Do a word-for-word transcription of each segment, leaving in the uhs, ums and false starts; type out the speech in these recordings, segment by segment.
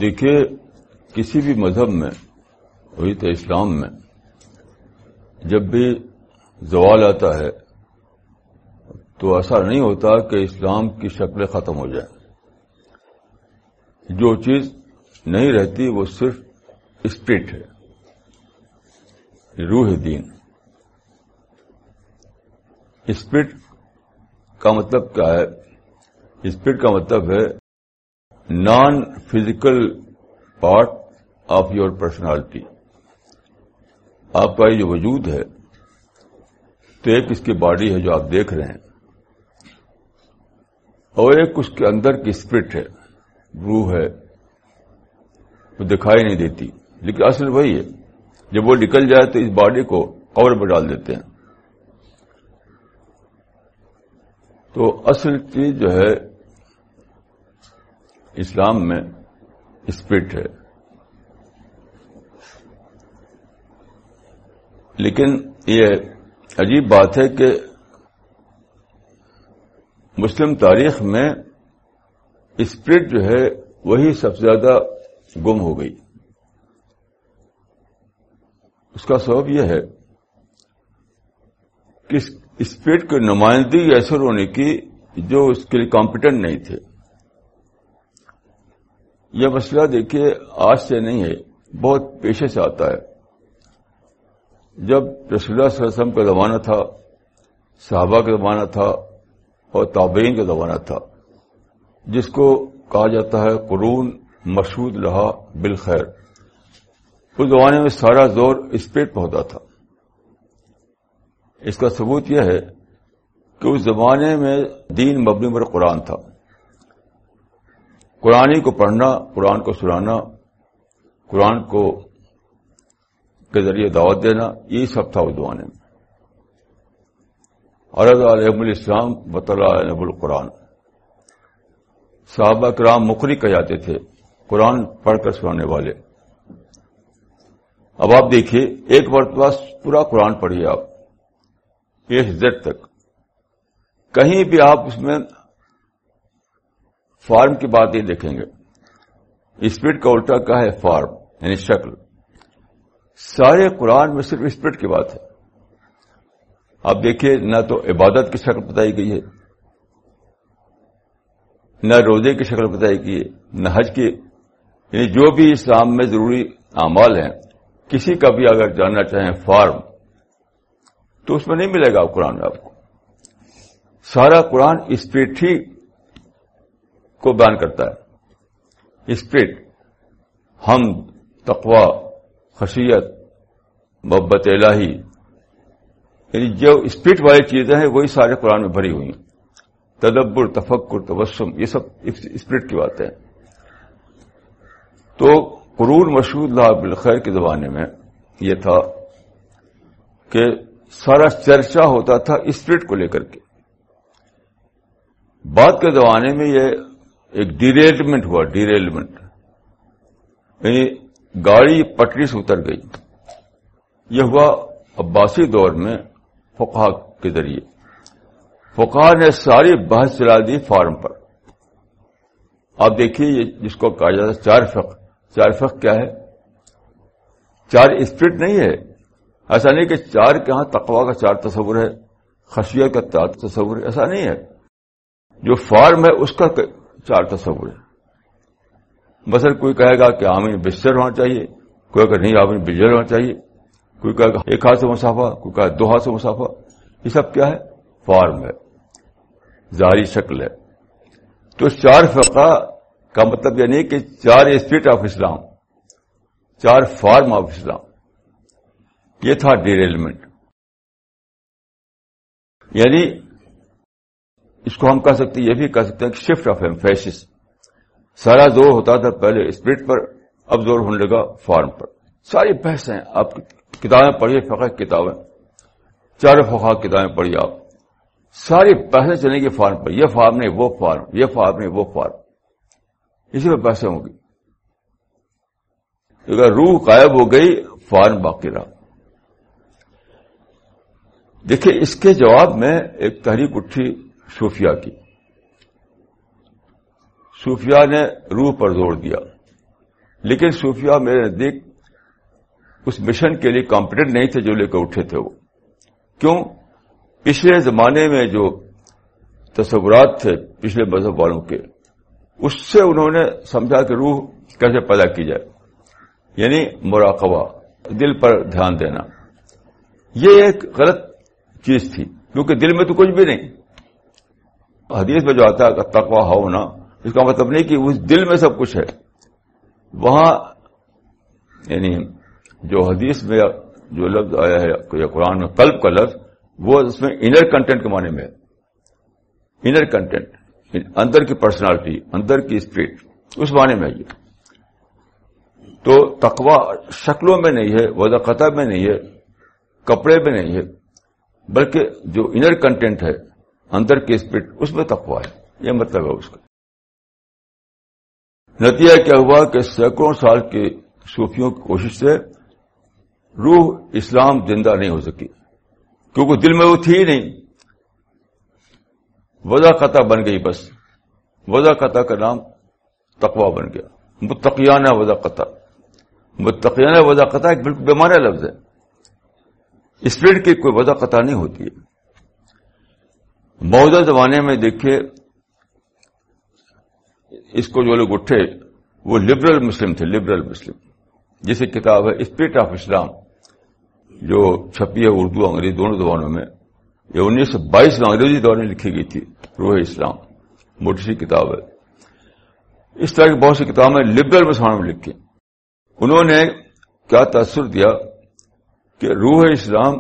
دیکھیے کسی بھی مذہب میں وہی تو اسلام میں جب بھی زوال آتا ہے تو ایسا نہیں ہوتا کہ اسلام کی شکلیں ختم ہو جائیں. جو چیز نہیں رہتی وہ صرف اسپرٹ ہے, روح دین. اسپرٹ کا مطلب کیا ہے؟ اسپرٹ کا مطلب ہے non physical part of your personality. آپ کا یہ جو وجود ہے تو ایک اس کی باڈی ہے جو آپ دیکھ رہے ہیں, اور ایک اس کے اندر کی اسپرٹ ہے, روح ہے, وہ دکھائی نہیں دیتی لیکن اصل وہی ہے. جب وہ نکل جائے تو اس باڈی کو قبر میں ڈال دیتے ہیں. تو اصل چیز جو ہے اسلام میں اسپرٹ ہے. لیکن یہ عجیب بات ہے کہ مسلم تاریخ میں اسپرٹ جو ہے وہی سب سے زیادہ گم ہو گئی. اس کا سبب یہ ہے کہ اسپرٹ کی نمائندگی ایسے ہونے کی جو اس کے لیے کمپیٹنٹ نہیں تھے. یہ مسئلہ دیکھیے آج سے نہیں ہے, بہت پیشے سے آتا ہے. جب رسول اللہ صلی اللہ علیہ وسلم کا زمانہ تھا, صحابہ کا زمانہ تھا اور تابعین کا زمانہ تھا, جس کو کہا جاتا ہے قرون مشہود لہا بالخیر, اس زمانے میں سارا زور اسپرٹ پہ ہوتا تھا. اس کا ثبوت یہ ہے کہ اس زمانے میں دین مبنی پر قرآن تھا. قرآن کو پڑھنا, قرآن کو سنانا, قرآن کو کے ذریعے دعوت دینا, یہ سب تھا اس زمانے میں. عرض علیہم الاسلام وطلع علیہم القرآن. صحابہ کرام مقری کہے جاتے تھے, قرآن پڑھ کر سنانے والے. اب آپ دیکھیے ایک مرتبہ پورا قرآن پڑھیے آپ اے سے زیڈ تک, کہیں بھی آپ اس میں فارم کی بات نہیں دیکھیں گے. اسپرٹ کا الٹا کیا ہے؟ فارم, یعنی شکل. سارے قرآن میں صرف اسپرٹ کی بات ہے. آپ دیکھیے نہ تو عبادت کی شکل بتائی گئی ہے, نہ روزے کی شکل بتائی گئی ہے, نہ حج کی. یعنی جو بھی اسلام میں ضروری اعمال ہیں کسی کا بھی اگر جاننا چاہیں فارم تو اس میں نہیں ملے گا قرآن میں آپ کو. سارا قرآن اسپرٹ ہی کو بیان کرتا ہے. اسپرٹ, حمد, تقوی, خشیت, محبت الہی, یعنی جو اسپرٹ والی چیزیں ہیں وہی سارے قرآن میں بھری ہوئی ہیں. تدبر, تفکر, تبسم, یہ سب اسپرٹ کی باتیں ہیں. تو قرون مشہود لہا بالخیر کے زمانے میں یہ تھا کہ سارا چرچا ہوتا تھا اسپرٹ کو لے کر کے. بعد کے زمانے میں یہ ایک ڈیریلمنٹ ہوا, ڈیریلمنٹ یعنی گاڑی پٹری سے اتر گئی. یہ ہوا عباسی دور میں فقہا کے ذریعے. فقہا نے ساری بحث چلا دی فارم پر. آپ دیکھیے یہ جس کو کہا جاتا ہے چار فقہ. چار فقہ کیا ہے؟ چار اسپرٹ نہیں ہے. ایسا نہیں کہ چار کے ہاں تقوی کا چار تصور ہے, خشیت کا چار تصور ہے, ایسا نہیں ہے. جو فارم ہے اس کا چار تصور ہے. مثلا کوئی کہے گا کہ آمین بستر ہونا چاہیے, کوئی کہے نہیں آمین بجل ہونا چاہیے, کوئی کہے گا ایک ہاتھ سے مسافہ, کوئی کہے دو ہاتھ سے مسافہ. یہ سب کیا ہے؟ فارم ہے, ظاہری شکل ہے. تو چار فقہ کا مطلب یہ نہیں کہ چار اسپرٹ آف اسلام, چار فارم آف اسلام. یہ تھا ڈیریلمنٹ. یعنی اس کو ہم کہہ سکتے ہیں, یہ بھی کہہ سکتے ہیں کہ شفٹ آف ایمفیسس. سارا زور ہوتا تھا پہلے اسپرٹ پر, اب زور ہونے لگا فارم پر. ساری بحث ہیں, آپ کتابیں پڑھیے, فقہ کتابیں, چاروں فقہ کتابیں پڑھیے آپ, ساری بحثیں چلیں گی فارم پر. یہ فارم نہیں وہ فارم, یہ فارم نہیں وہ فارم, اسی پہ بحثیں ہوں گی. اگر روح غائب ہو گئی فارم باقی رہا. دیکھیے اس کے جواب میں ایک تحریک اٹھی صوفیہ کی. صوفیہ نے روح پر زور دیا لیکن صوفیہ میرے نزدیک اس مشن کے لیے کمپیٹنٹ نہیں تھے جو لے کر اٹھے تھے. وہ کیوں؟ پچھلے زمانے میں جو تصورات تھے پچھلے مذہب والوں کے، اس سے انہوں نے سمجھا کہ روح کیسے پیدا کی جائے، یعنی مراقبہ، دل پر دھیان دینا. یہ ایک غلط چیز تھی کیونکہ دل میں تو کچھ بھی نہیں. حدیث میں جو آتا ہے کہ تقویٰ ہونا، اس کا مطلب نہیں کہ اس دل میں سب کچھ ہے. وہاں یعنی جو حدیث میں جو لفظ آیا ہے یا قرآن میں قلب کا لفظ، وہ اس میں انر کنٹینٹ کے معنی میں ہے. انر کنٹینٹ، اندر کی پرسنالٹی، اندر کی اسپرٹ، اس معنی میں ہے یہ. تو تقویٰ شکلوں میں نہیں ہے، وضاقتہ میں نہیں ہے، کپڑے میں نہیں ہے، بلکہ جو انر کنٹینٹ ہے، اندر کی اسپرٹ، اس میں تقویٰ ہے. یہ مطلب ہے اس کا. نتیجہ کیا ہوا کہ سینکڑوں سال کے صوفیوں کی کوشش سے روح اسلام زندہ نہیں ہو سکی، کیونکہ دل میں وہ تھی ہی نہیں. وضاقتہ بن گئی، بس وضاقتہ کا نام تقویٰ بن گیا. متقیانہ وضاقتہ، متقیانہ وضاقتہ ایک بالکل بے معنی لفظ ہے. اسپرٹ کی کوئی وضاقتہ نہیں ہوتی ہے. موجودہ زمانے میں دیکھیے، اس کو جو لوگ اٹھے وہ لبرل مسلم تھے. لبرل مسلم جیسے کتاب ہے اسپرٹ آف اسلام، جو چھپی ہے اردو انگریزی دونوں زبانوں میں. یہ انیس سو بائیس میں انگریزی دور میں لکھی گئی تھی. روح اسلام موٹی سی کتاب ہے. اس طرح کی بہت سی کتابیں لبرل مسلمانوں میں لکھی. انہوں نے کیا تاثر دیا کہ روح اسلام،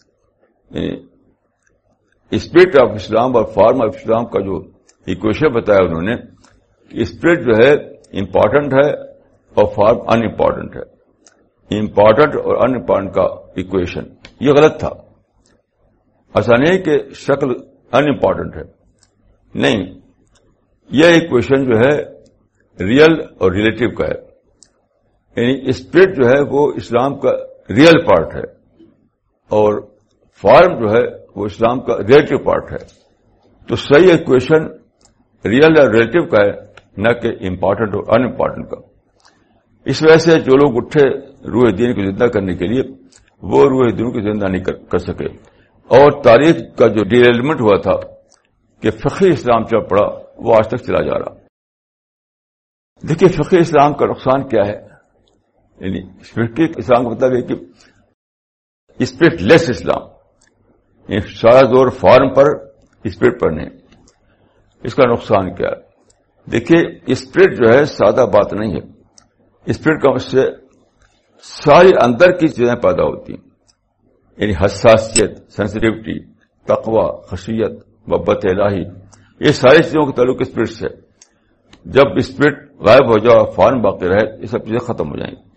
اسپرٹ آف اسلام اور فارم آف اسلام کا جو ایکویشن بتایا انہوں نے کہ اسپرٹ جو ہے امپورٹنٹ ہے اور فارم ان امپورٹنٹ ہے. امپورٹنٹ اور ان امپورٹنٹ کا ایکویشن یہ غلط تھا. ایسا نہیں کہ شکل ان امپورٹنٹ ہے، نہیں، یہ ایکویشن جو ہے ریئل اور ریلیٹو کا ہے. یعنی اسپرٹ جو ہے وہ اسلام کا ریئل پارٹ ہے اور فارم جو ہے وہ اسلام کا ریلیٹو پارٹ ہے. تو صحیح ایکویشن ریئل اور ریلیٹو کا ہے، نہ کہ امپورٹنٹ اور ان امپورٹنٹ کا. اس وجہ سے جو لوگ اٹھے روح دین کو زندہ کرنے کے لیے، وہ روح دین کو زندہ نہیں کر سکے. اور تاریخ کا جو ڈیریلمنٹ ہوا تھا کہ فقہی اسلام چل پڑا، وہ آج تک چلا جا رہا. دیکھیے فقہی اسلام کا نقصان کیا ہے. یعنی فقہی اسلام کا مطلب ہے کہ اسپرٹ لیس اسلام، سارا زور فارم پر، اسپرٹ پر نہیں. اس کا نقصان کیا ہے؟ دیکھیے اسپرٹ جو ہے سادہ بات نہیں ہے. اسپرٹ کا اس سے ساری اندر کی چیزیں پیدا ہوتی ہیں، یعنی حساسیت، سینسٹیوٹی، تقوی، خشیت، محبت الہی، یہ ساری چیزوں کا تعلق اسپرٹ سے. جب اسپرٹ غائب ہو جائے اور فارم باقی رہے، یہ سب چیزیں ختم ہو جائیں گی.